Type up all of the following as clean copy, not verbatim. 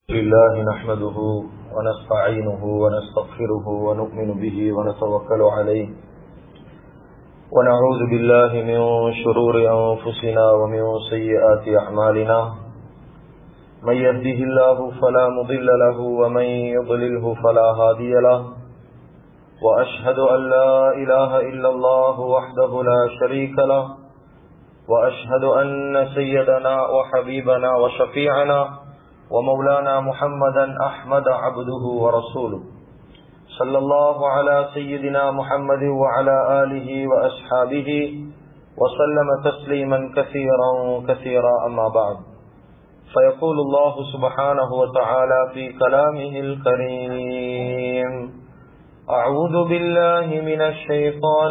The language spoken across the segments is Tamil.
لله نحمده ونستعينه ونستغفره ونؤمن به ونتوكل عليه ونعوذ بالله من شرور أنفسنا ومن سيئات أعمالنا من يهده الله فلا مضل له ومن يضلله فلا هادي له وأشهد أن لا إله إلا الله وحده لا شريك له وأشهد أن سيدنا وحبيبنا وشفيعنا ومولانا محمدا أحمد عبده ورسوله صلى الله على سيدنا محمد وعلى آله وأصحابه وسلم تسليما كثيرا كثيرا أما بعد فيقول الله سبحانه وتعالى في كلامه الكريم أعوذ بالله من الشيطان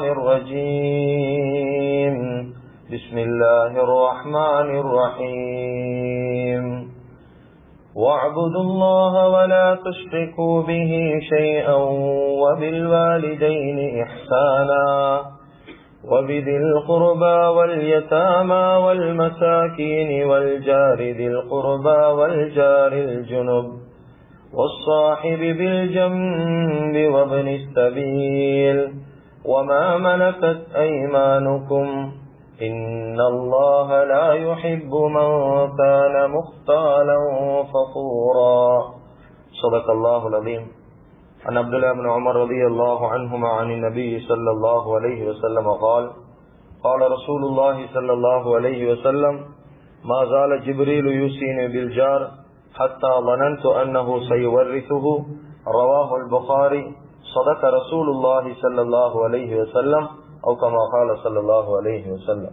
الرجيم بسم الله الرحمن الرحيم واعبدوا الله ولا تشركوا به شيئا وبالوالدين إحسانا وبذي القربى واليتامى والمساكين والجار ذي القربى والجار الجنب والصاحب بالجنب وابن السبيل وما ملكت أيمانكم إن الله لا يحب من كان مختالا فخورا صدق الله العظيم. عن عبد الله بن عمر رضي الله عنهما عن النبي صلى الله عليه وسلم قال قال رسول الله صلى الله عليه وسلم ما زال جبريل يوصيني بالجار حتى ظننت أنه سيورثه رواه البخاري صدق رسول الله صلى الله عليه وسلم أو كما قال صلى الله عليه وسلم.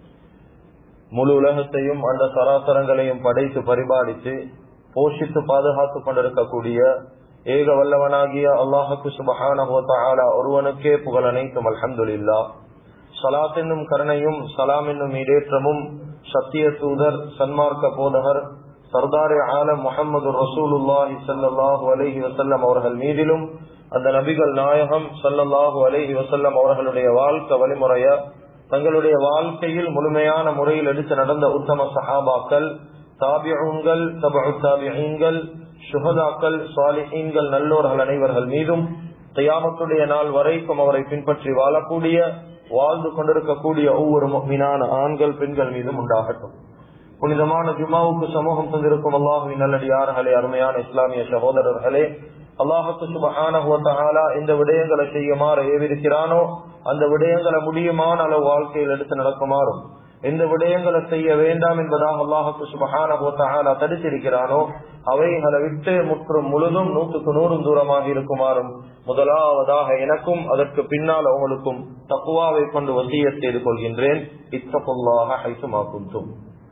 முழு உலகத்தையும் அந்த சராசரங்களையும் படைத்து பரிபாலித்து போஷித்து பாதுகாத்துக் கொண்டிருக்கக்கூடிய ஏக வல்லவனாகிய அல்லாஹுக்கு சுப்ஹானஹு வ தஆலா ஒருவனுக்கே புகழ் அனைத்தும். அல்ஹம்துலில்லாஹ். ஸலாத் என்னும் கருணையும் சலாம் என்னும் ஈடேற்றமும் சத்திய தூதர் சன்மார்க்க போதகர் சர்தார் ஆலம் முஹம்மது ரசூலுல்லாஹி ஸல்லல்லாஹு அலைஹி வஸல்லம் அவர்கள் மீதிலும் அந்த நபிகள் நாயகம் ஸல்லல்லாஹு அலைஹி வஸல்லம் அவர்களுடைய வாழ்க்கை வழிமுறைய தங்களுடைய வாழ்க்கையில் முழுமையான முறையில் எடுத்து நடந்த உத்தம சஹாபாக்கள், தாபிஊன்கள், தபஉ தாபிஈன்கள், ஷுஹதாக்கள், ஸாலிஹீன்கள், நல்லோர்கள் அனைவர்கள் மீதும் கியாமத்துடைய நாள் வரைக்கும் அவரை பின்பற்றி வாழக்கூடிய வாழ்ந்து கொண்டிருக்கக்கூடிய ஒவ்வொரு முஃமினான ஆண்கள் பெண்கள் மீதும் உண்டாகட்டும். புனிதமான ஜும்மாவுக்கு சமூகம் தந்திருக்கும் அல்லாஹ்வின் நல்லடியார்களே, அருமையான இஸ்லாமிய சகோதரர்களே, அல்லாஹுக்கு சுப்ஹானஹு வ தஆலா இந்த விடயங்களை செய்யுமாறு ஏவிருக்கிறானோ அந்த விடயங்களை முடியுமான அளவு வாழ்க்கையில் எடுத்து நடக்குமாறும், எந்த விடயங்களை செய்ய வேண்டாம் என்பதாக அல்லாஹுக்கு சுப்ஹானஹு வ தஆலா தடுத்திருக்கிறானோ அவைகளை விட்டு முற்றும் முழுதும் 100% தூரமாக இருக்குமாறும் முதலாவதாக எனக்கும் அதற்கு பின்னால் அவங்களுக்கும் தக்வாவை கொண்டு வசியத் செய்து கொள்கின்றேன். இத்தகுல்லாஹ ஹைசுமா குன்தும்.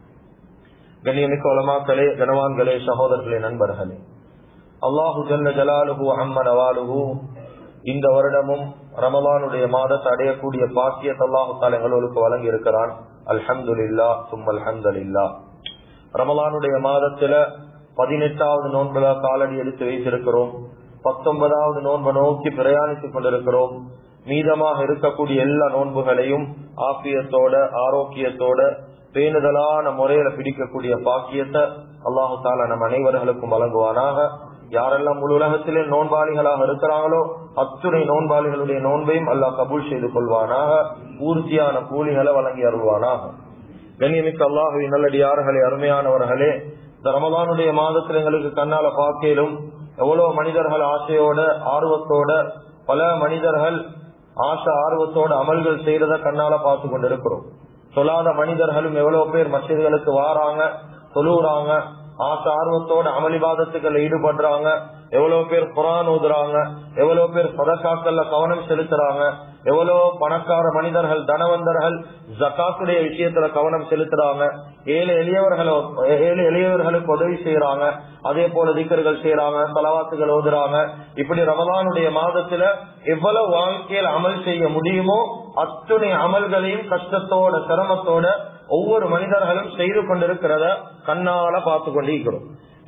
கண்ணியமிக்க உலமாக்களே, கனவான்களே, சகோதரர்களே, நண்பர்களே, அல்லாஹு ஜல்ல ஜலாலுஹு அம்ம நவாலுஹு இந்த வருடமும் ரமலானுடைய மாதத்தை அடையக்கூடிய பாக்கியத்தை அல்லாஹு தஆலா எங்களுக்கு வழங்கி இருக்கிறான். அல்ஹம்துலில்லாஹ் சும்ம அல்ஹம்துலில்லாஹ். ரமலானுடைய மாதத்துல 18வது நோன்புல காலடி எடுத்து வைத்திருக்கிறோம். 19வது நோன்பை நோக்கி பிரயாணித்துக் கொண்டிருக்கிறோம். மீதமாக இருக்கக்கூடிய எல்லா நோன்புகளையும் ஆஃபியத்தோட ஆரோக்கியத்தோட பேணுதலான முறையில பிடிக்கக்கூடிய பாக்கியத்தை அல்லாஹு தஆலா நம் அனைவர்களுக்கும் வழங்குவானாக. யாரெல்லாம் முழு உலகத்திலே நோன்பாளிகளாக இருக்கிறாங்களோ அத்துணை நோன்பாளிகளுடைய நோன்பையும் அல்லாஹ் கபூல் செய்து கொள்வானாக. பூர்த்தியான கூலிகளை வழங்கி அருள்வானாக. கண்ணியமிக்க அல்லாஹ்வின் நல்லடியார்களே, அருமையானவர்களே, இந்த ரமலானுடைய மாதத்தில் எங்களுக்கு கண்ணால பார்க்கலும் எவ்வளவு மனிதர்கள் ஆசையோட ஆர்வத்தோட பல மனிதர்கள் ஆசை ஆர்வத்தோட அமல்கள் செய்யறத கண்ணால பார்த்து கொண்டிருக்கிறோம். சொல்லாத மனிதர்களும் எவ்வளவு பேர் மஸ்ஜிதுகளுக்கு வாராங்க, தொழுறாங்க, ஆசை ஆர்வத்தோட அமளிபாதத்துக்கள் ஈடுபடுறாங்க. எவ்வளவு பேர் குர்ஆன் ஓதுறாங்க, எவ்வளவு பேர் சதகாக்கள்ல கவனம் செலுத்துறாங்க, எவ்வளவு பணக்கார மனிதர்கள் தனவந்தர்கள் ஜகாத்துடைய விஷயத்துல கவனம் செலுத்துறாங்க, ஏழை எளியவர்களுக்கு உதவி செய்யறாங்க, அதே போல திக்ர்கள் செய்யறாங்க, ஸலவாத்துகள் ஓதுறாங்க. இப்படி ரமலானுடைய மாதத்துல எவ்வளவு வாழ்க்கையில் அமல் செய்ய முடியுமோ அத்துணை அமல்களையும் கஷ்டத்தோட சிரமத்தோட ஒவ்வொரு மனிதர்களும் செய்து கொண்டிருக்கிறத கண்ணால பார்த்து கொண்டிருக்கிறோம்.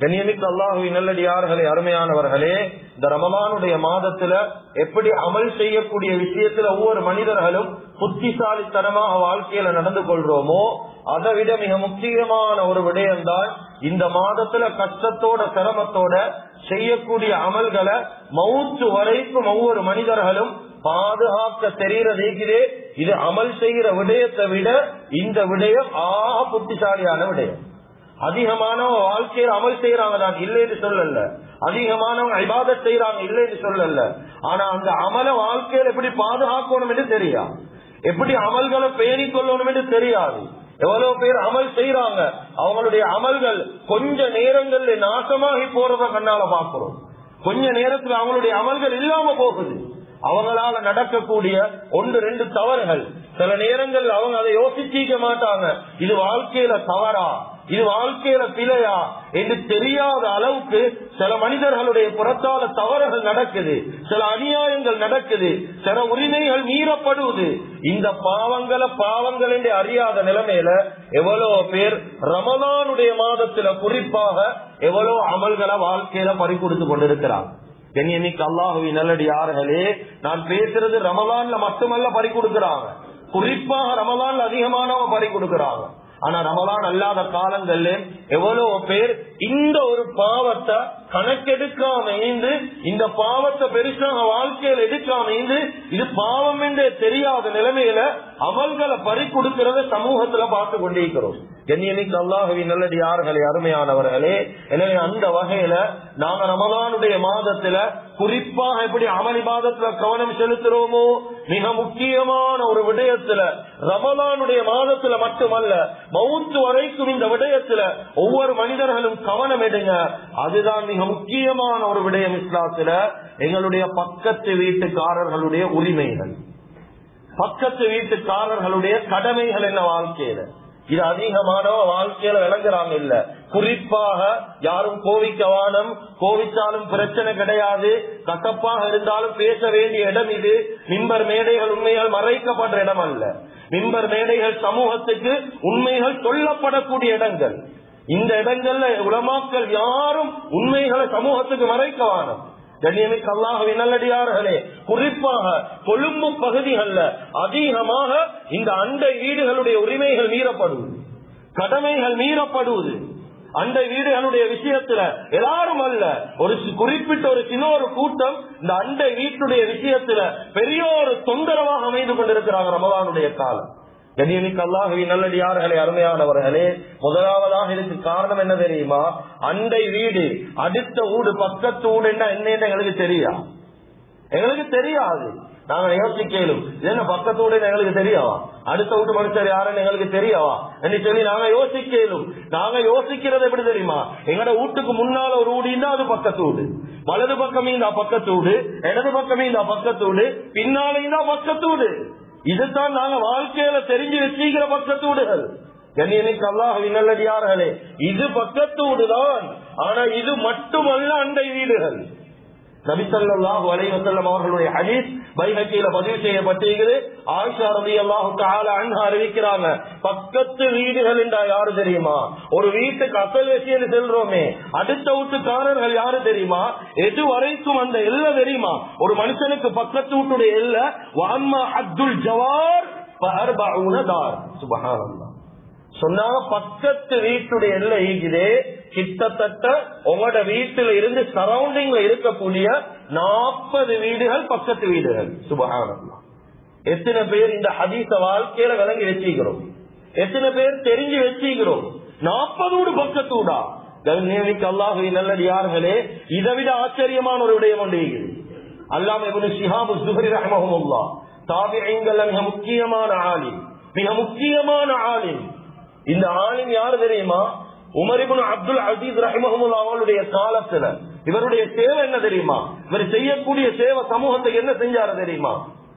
கண்ணியமிக்க அல்லாஹுவின் நல்லடியார்களே, அருமையானவர்களே, இந்த ரமலானுடைய மாதத்துல எப்படி அமல் செய்யக்கூடிய விஷயத்துல ஒவ்வொரு மனிதர்களும் புத்திசாலித்தனமாக வாழ்க்கையில நடந்து கொள்றோமோ அதை விட மிக முக்கியமான ஒரு விடயம்தான் இந்த மாதத்துல கஷ்டத்தோட சிரமத்தோட செய்யக்கூடிய அமல்களை மவுத்து வரைக்கும் ஒவ்வொரு மனிதர்களும் பாதுகாக்க தெரிகிறதே. இது அமல் செய்கிற விடயத்தை விட இந்த விடயம் புத்திசாலியான விடயம். அதிகமானவங்க வாழ்க்கையில அமல் செய்யறாங்க தான் இல்லைன்னு சொல்லல, அதிகமானவங்க இபாதத் செய்யறாங்க இல்லைன்னு சொல்லல. ஆனா அந்த அமல வாழ்க்கையில எப்படி பாதுகாக்கணும் என்று தெரியா, எப்படி அமல்களை பேணிக் கொள்ளணும் என்று தெரியாது. எவ்வளவு பேர் அமல் செய்யறாங்க, அவங்களுடைய அமல்கள் கொஞ்ச நேரங்கள்ல நாசமாகி போறத கண்ணால பாக்குறோம். கொஞ்ச நேரத்துல அவங்களுடைய அமல்கள் இல்லாம போகுது. அவங்களால நடக்கக்கூடிய 1-2 தவறுகள் சில நேரங்கள் அவங்க அதை யோசிச்சிக்க மாட்டாங்க. இது வாழ்க்கையில தவறா, இது வாழ்க்கையில பிழையா என்று தெரியாத அளவுக்கு சில மனிதர்களுடைய புறத்தால தவறுகள் நடக்குது, சில அநியாயங்கள் நடக்குது, சில உரிமைகள் மீறப்படுவது. இந்த பாவங்கள் என்று அறியாத நிலைமையில எவ்வளவு பேர் ரமலானுடைய மாதத்துல குறிப்பாக எவ்வளவு அமல்களை வாழ்க்கையில பறிகொடுத்து கொண்டிருக்கிறாங்க. கண்ணியமிக்க அல்லாஹுவின் நல்லடியார்களே, நான் பேசுறது ரமலான்ல மட்டுமல்ல பறிகொடுக்கிறாங்க, குறிப்பாக ரமலான்ல அதிகமானவங்க பறிகொடுக்கிறாங்க. ஆனா ரமலான் அல்லாத காலங்கள்ல எவ்வளவு பேர் இந்த ஒரு பாவத்தை கணக்கெடுக்காம இந்த பாவத்தை பெருசாக வாழ்க்கையில் எடுக்காம இது பாவம் என்றே தெரியாத நிலைமையில அமல்களை பறிகொடுக்கிறத சமூகத்துல பார்த்து கொண்டிருக்கிறோம். கண்ணியமிக்க அல்லாஹுவின் நல்லடியார்களே, அருமையானவர்களே, எனவே அந்த வகையில நாங்க ரமலானுடைய மாதத்துல குறிப்பாக எப்படி அமல் இபாதத்துல கவனம் செலுத்துறோமோ மிக முக்கியமான ஒரு விடயத்துல ரமலானுடைய மாதத்துல மட்டுமல்ல மவுத்து வரைக்கும் இந்த விடயத்துல ஒவ்வொரு மனிதர்களும் கவனம் எடுங்க. அதுதான் மிக முக்கியமான ஒரு விடயம் இஸ்லாத்துல. எங்களுடைய பக்கத்து வீட்டுக்காரர்களுடைய உரிமைகள், பக்கத்து வீட்டுக்காரர்களுடைய கடமைகள் என்ன வாழ்க்கையில, இது அதிகமானவ வாழ்க்கையில விளங்குறாங்க இல்ல. குறிப்பாக யாரும் கோவிக்கவானம், கோவிச்சாலும் பிரச்சனை கிடையாது, கசப்பாக இருந்தாலும் பேச வேண்டிய இடம் இது. மிம்பர் மேடைகள் உண்மைகள் மறைக்கப்படுற இடம் அல்ல. மிம்பர் மேடைகள் சமூகத்துக்கு உண்மைகள் சொல்லப்படக்கூடிய இடங்கள். இந்த இடங்கள்ல உலமாக்கள் யாரும் உண்மைகளை சமூகத்துக்கு மறைக்கவானம். கண்ணியமிக்க அல்லாஹ்வின் நல்லடியார்களே, குறிப்பாக கொழும்பு பகுதிகள்ல அதிகமாக இந்த அண்டை வீடுகளுடைய உரிமைகள் மீறப்படுவது, கடமைகள் மீறப்படுவது. அண்டை வீடுகளுடைய விஷயத்துல எல்லாரும் அல்ல, ஒரு குறிப்பிட்ட ஒரு சின்ன ஒரு கூட்டம் இந்த அண்டை வீட்டுடைய விஷயத்துல பெரிய ஒரு தொந்தரவாக அமைந்து கொண்டிருக்கிறாங்க ரமலானுடைய காலம். கண்ணியமிக்க அல்லாஹ்வின் நல்லடியார்களே, அருமையானவர்களே, முதலாவதாக இதுக்கு காரணம் என்ன தெரியுமா? அண்டை வீடு, அடுத்த வீடு, பக்கத்து வீடு என்ன எங்களுக்கு தெரியா, எங்களுக்கு தெரியாது. நாங்க யோசிக்கலும் என்ன பக்கத்து வீடு எங்களுக்கு தெரியாவா, அடுத்த வீட்டு மனுஷர் யாருன்னு எங்களுக்கு தெரியாவா என்று சொல்லி நாங்க யோசிக்கலும். நாங்க யோசிக்கிறது எப்படி தெரியுமா? எங்களோட வீட்டுக்கு முன்னால ஒரு வீடு இருந்தா அது பக்கத்து வீடு, வலது பக்கமே இந்த பக்கத்து வீடு, இடது பக்கமே இந்த பக்கத்து வீடு, பின்னாலே இந்த பக்கத்து வீடு. இதுதான் நாங்க வாழ்க்கையில தெரிஞ்சு வச்சுக்கிற பக்கத்து வீடுகள். கண்ணியமிக்க அல்லாஹ்வின் நல்லடியார்களே, இது பக்கத்து வீடுதான். ஆனா இது மட்டுமல்ல அண்டை வீடுகள். நபி ஸல்லல்லாஹு அலைஹி வஸல்லம் அவர்களுடைய ஹதீஸ் பைஹக்கியில பதிவு செய்யப்பட்டிருக்கிறது. ஆயிஷா ரலியல்லாஹு தஆலா அன்ஹா அறிவிக்கிறாங்க, பக்கத்து வீடுகள் என்றா யாரு தெரியுமா? ஒரு வீட்டுக்கு அசல் விஷயம் செல்றோமே, அடுத்த வீட்டுக்காரர்கள் யாரு தெரியுமா? எது வரைக்கும் அந்த எல்லை தெரியுமா? ஒரு மனுஷனுக்கு பக்கத்து வீட்டுடைய எல்லை வஅம்மா அப்துல் ஜவார் ஃபஅர்பஊன தார். சுப்ஹானல்லாஹ். சொன்னாங்க பக்கத்து வீட்டுடைய எல்லை ஈகுதே கிட்டத்தட்ட உங்களோட வீட்டுல இருந்து சரௌண்டிங்ல இருக்கக்கூடிய 40 வீடுகள் பக்கத்து வீடுகள். சுப்ஹானல்லாஹ். எத்தனை பேர் இந்த ஹதீஸ வாழ்க்கையில விளங்கி வச்சுக்கிறோம், எத்தனை பேர் தெரிஞ்சு வச்சுக்கிறோம்? 40 வீடு பக்கத்து வீடா? கண்ணியமிக்க அல்லாஹ்வின் நல்லடியார்களே, இதை விட ஆச்சரியமான ஒரு விடயம் ஒன்று. அல்லாமா இப்னு ஷிஹாப் ஸுஹ்ரி ரஹ்மஹுல்லாஹ் தாபிஈன்கள் மிக முக்கியமான ஆலிம், மிக முக்கியமான ஆலிம். இந்த ஆலிம் யாரு தெரியுமா? உமர் இப்னு அப்துல் அசீஸ் ரஹிமஹுல்லாஹ் அவங்களுடைய காலத்துல இவருடைய சேவை என்ன தெரியுமா? இவர் செய்யக்கூடிய சேவை சமூகத்துக்கு என்ன செஞ்சாரு தெரியுமா?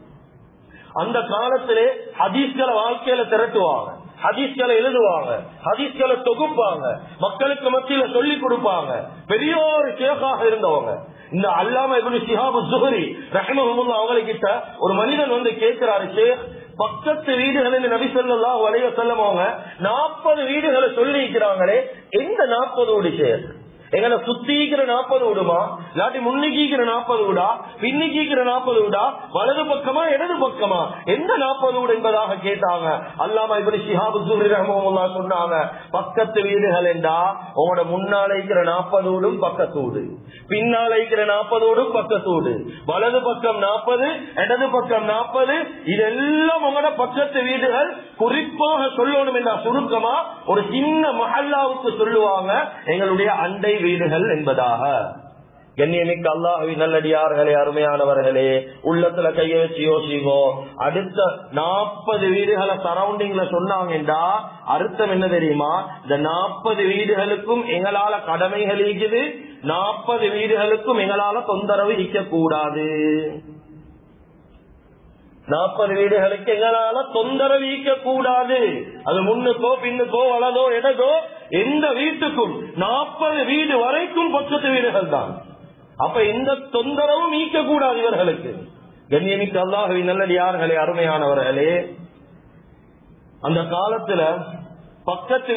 அந்த காலத்திலே ஹதீஸ்களை வாழ்க்கையில திரட்டுவாங்க, ஹதீஸ்களை எழுதுவாங்க, ஹதீஸ்களை தொகுப்பாங்க, மக்களுக்கு மத்தியில சொல்லி கொடுப்பாங்க. பெரிய ஒரு ஷேக்காக இருந்தவங்க. இந்த அல்லாமா இப்னு ஷிஹாப் ஸுஹ்ரி ரஹிமஹுல்லாஹ் அவங்ககிட்ட ஒரு மனிதன் வந்து கேட்கிறாரு, ஷேக், பக்கத்து வீடுகளில் நபி ஸல்லல்லாஹு அலைஹி வஸல்லம் அவங்க 40 வீடுகளை சொல்லி இருக்கிறாங்களே, எந்த 40 வீடு ஷேக்? எங்களை சுத்திக்கிற 40 விடுமா, இல்லாட்டி முன்னிக்கிற 40 விடா, பின்னிக்கிற 40 விடா, வலது பக்கமா இடது பக்கமா, எந்த 40 விடு என்பதாக கேட்டாங்க. அல்லாமா இப்னு ஷிஹாப் ஸுஹ்ரி ரஹ்மத்துல்லாஹி சொன்னாங்க, பக்கத்து வீடுகள் என்றா உங்களோட முன்னால இருக்கிற 40 வீடும் பக்கத்து வீடு, பின்னால இருக்கிற 40 வீடும் பக்கத்து வீடு, வலது பக்கம் 40, இடது பக்கம் 40, இதெல்லாம் உங்களோட பக்கத்து வீடுகள். குறிப்பாக சொல்லணும் என்ற சுருக்கமா ஒரு சின்ன மஹல்லாவுக்கு சொல்லுவாங்க எங்களுடைய அண்டை வீடுகள் என்பதாக. கண்ணியமிக்க அல்லாஹ்வின் நல்லடியார்களே, அருமையானவர்களே, உள்ளத்துல கைய வச்சு யோசிங்கோ. அடுத்த 40 வீடுகளை சரௌண்டிங்ல சொன்னாங்கடா அர்த்தம் என்ன தெரியுமா? இந்த 40 வீடுகளுக்கும் எங்களால கடமைகள் இருக்குது, 40 வீடுகளுக்கும் எங்களால தொந்தரவு இருக்க கூடாது. 40 வீடுகளுக்கு எங்களால தொந்தரவு ஈக்க கூடாது. அது முன்னுக்கோ பின்னுக்கோ வலதோ இடதோ எந்த வீட்டுக்கும் 40 வீடு வரைக்கும் பக்கத்து வீடுகள் தான். அப்ப எந்த தொந்தரவும் ஈக்க கூடாது இவர்களுக்கு. கண்ணியமிக்க அல்லாஹ்வின் நல்லடியார்களே, அருமையானவர்களே, அந்த காலத்துல பக்கத்து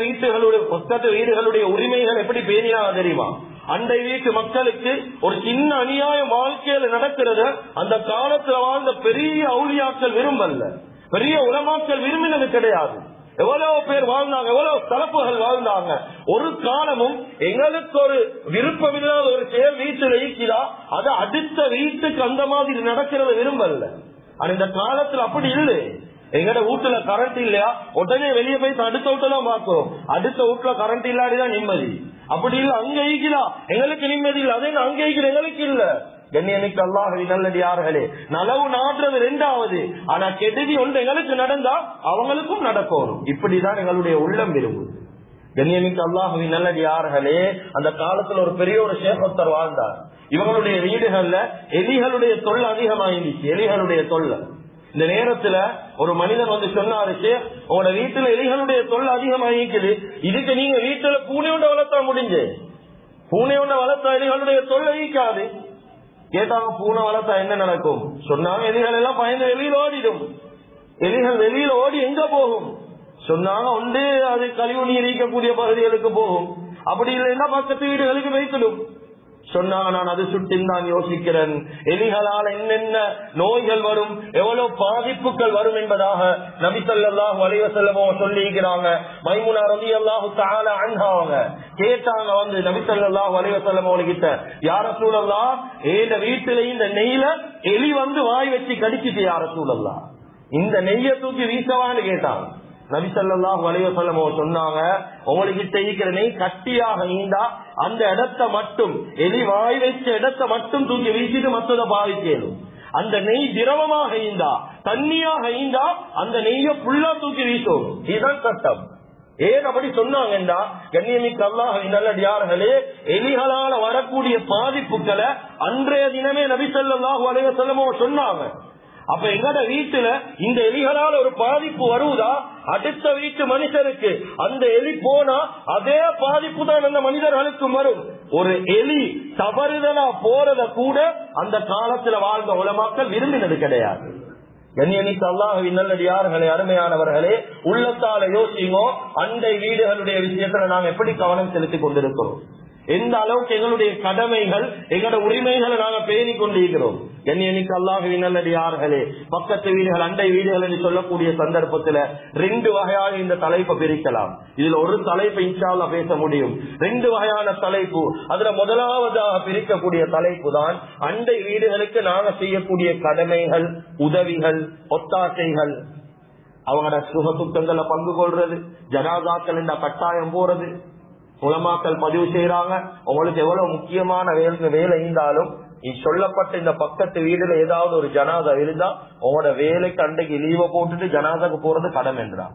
வீடுகளுடைய உரிமைகள் எப்படி பேணினாங்க தெரியுமா? அண்டை வீட்டு மக்களுக்கு ஒரு சின்ன அநியாயம் வாழ்க்கையில நடக்கிறது அந்த காலத்துல வாழ்ந்த பெரிய அவுலியாக்கள் விரும்பல, பெரிய உலமாக்கள் விரும்பினது கிடையாது. எவ்வளவு பேர் வாழ்ந்தாங்க, எவ்வளவு தலப்புகள் வாழ்ந்தாங்க. ஒரு காலமும் எங்களுக்கு ஒரு விருப்பம் இல்லாத ஒரு செயல் வீட்டில் இருக்கிறா, அது அடுத்த வீட்டுக்கு அந்த மாதிரி நடக்கிறது விரும்பல. ஆனா இந்த காலத்துல அப்படி இல்லை. எங்கட வீட்டுல கரண்ட் இல்லையா, உடனே வெளியே போய் அடுத்த வீட்டுல பாக்குறோம், அடுத்த வீட்டுல கரண்ட் இல்லாடிதான் நிம்மதி. அப்படி இல்ல, அங்க ஈக்கலாம் எங்களுக்கு நிம்மதி இல்லை, அதே அங்க ஈக்கிற எங்களுக்கு இல்ல. கண்ணியமிக்க அல்லாஹ்வின் நல்லடியார்களே, நலவு நாடுறது 2வது, ஆனா கெடுதி ஒன்று எங்களுக்கு நடந்தா அவங்களுக்கும் நடக்கணும். இப்படிதான் எங்களுடைய உள்ளம் விரும்புது. கண்ணியமிக்க அல்லாஹ்வின் நல்லடியார்களே, அந்த காலத்துல ஒரு பெரிய ஒரு ஷேகத்தர் வாழ்ந்தார். இவங்களுடைய வீடுகள்ல எலிகளுடைய தொல்லை அதிகமாயிருந்துச்சு, எலிகளுடைய தொல்லை. இந்த நேரத்துல ஒரு மனிதன் வந்து சொன்னாரு, உங்களோட வீட்டுல எலிகளுடைய தொல்லை அதிகமாகிக்குது, இதுக்கு நீங்க வீட்டுல பூனை ஒன்றை வளர்த்தா முடிஞ்சு, பூனை ஒன்றை வளர்த்தா எலிகளுடைய தொல்லை ஈக்காது. கேட்டாங்க, பூனை வளர்த்தா என்ன நடக்கும்? சொன்னாங்க, எலிகள் எல்லாம் பயந்து வெளியில ஓடிடும். எலிகள் வெளியில ஓடி எங்க போகும்? சொன்னாங்க, ஒன்று அது கழிவு நீர் ஈக்கக்கூடிய பகுதிகளுக்கு போகும், அப்படி இல்லைன்னா பக்கத்து வீடுகளுக்கு வைத்திடும். சொன்னாங்க, நான் அது சுட்டின் தான் யோசிக்கிறேன், எலிகளால் என்னென்ன நோய்கள் வரும், எவ்வளவு பாதிப்புகள் வரும் என்பதாக நபி ஸல்லல்லாஹு அலைஹி வஸல்லம் சொல்லியிருக்கிறாங்க. மைமுனா ரலியல்லாஹு தஆலா அன்ஹா அவங்க கேட்டாங்க வந்து நபி ஸல்லல்லாஹு அலைஹி வஸல்லம் கிட்ட, யா ரசூலல்லாஹ், இந்த வீட்டுல இந்த நெய்ல எலி வந்து வாய் வச்சு கடிச்சிட்டு யா ரசூலல்லாஹ், இந்த நெய்ய தூக்கி வீசவான்னு கேட்டாங்க. நபி ஸல்லல்லாஹு அலைஹி வஸல்லம் சொன்னாங்க, உங்களுக்கு இருக்கிற நெய் கட்டியாக ஈந்தா அந்த இடத்தை மட்டும், எலி வாய் வச்ச இடத்தை மட்டும் தூக்கி வீசிட்டு மற்றதை பாவிக்கணும். அந்த நெய் திரவமாக ஈந்தா, தண்ணியாக ஈந்தா அந்த நெய்ய புல்லா தூக்கி வீசும். இதுதான் சட்டம். ஏன் அப்படி சொன்னாங்கன்றா, கண்ணியமிக்க அல்லாஹ்வின் நல்லடியார்களே, எலிகளால வரக்கூடிய பாதிப்புகளை அன்றைய தினமே நபி ஸல்லல்லாஹு அலைஹி வஸல்லம் சொன்னாங்க. அப்ப எங்கட வீட்டுல இந்த எலிகளால் ஒரு பாதிப்பு வருவதா, அடுத்த வீட்டு மனுஷருக்கு அந்த எலி போனா அதே பாதிப்பு தான் அந்த மனிதர்களுக்கும் வரும். ஒரு எலி தவறுதலா போறத கூட அந்த காலத்துல வாழ்ந்த உலமாக்கள் விரும்பினது கிடையாது. கண்ணியமிக்க அல்லாஹ்வின் நல்லடியார்களே, அருமையானவர்களே, உள்ளத்தால யோசிங்கோ, அண்டை வீடுகளுடைய விஷயத்துல நாங்க எப்படி கவனம் செலுத்திக் கொண்டிருக்கிறோம், எந்த அளவுக்கு எங்களுடைய கடமைகள் எங்களோட உரிமைகளை நாங்க பேணி கொண்டிருக்கிறோம். கண்ணியமிக்க அல்லாஹ்வின் நல்லடியார்களே, பக்கத்து வீடுகள் அண்டை வீடுகள் என்று சொல்லக்கூடிய சந்தர்ப்பத்துல 2 வகையாக இந்த தலைப்பை பிரிக்கலாம். இதுல ஒரு தலைப்பை இன்ஷா அல்லாஹ் பேச முடியும். 2 வகையான தலைப்பு. அதுல முதலாவதாக பிரிக்கக்கூடிய தலைப்பு தான் அண்டை வீடுகளுக்கு நாங்க செய்யக்கூடிய கடமைகள், உதவிகள், ஒத்தாசைகள். அவங்களோட சுக துக்கங்களை பங்கு கொள்றது, ஜனாசாக்கள் இந்த கட்டாயம் போறது, உலமாக்கள் பதிவு செய்யறாங்க. உங்களுக்கு எவ்வளவு முக்கியமான வேலை இருந்தாலும் சொல்லப்பட்ட இந்த பக்கத்து வீடுல ஏதாவது ஒரு ஜனாதா இருந்தா உங்களோட வேலைக்கு அன்றைக்கு லீவை போட்டுட்டு ஜனாதாக்கு போறது கடமை என்றான்.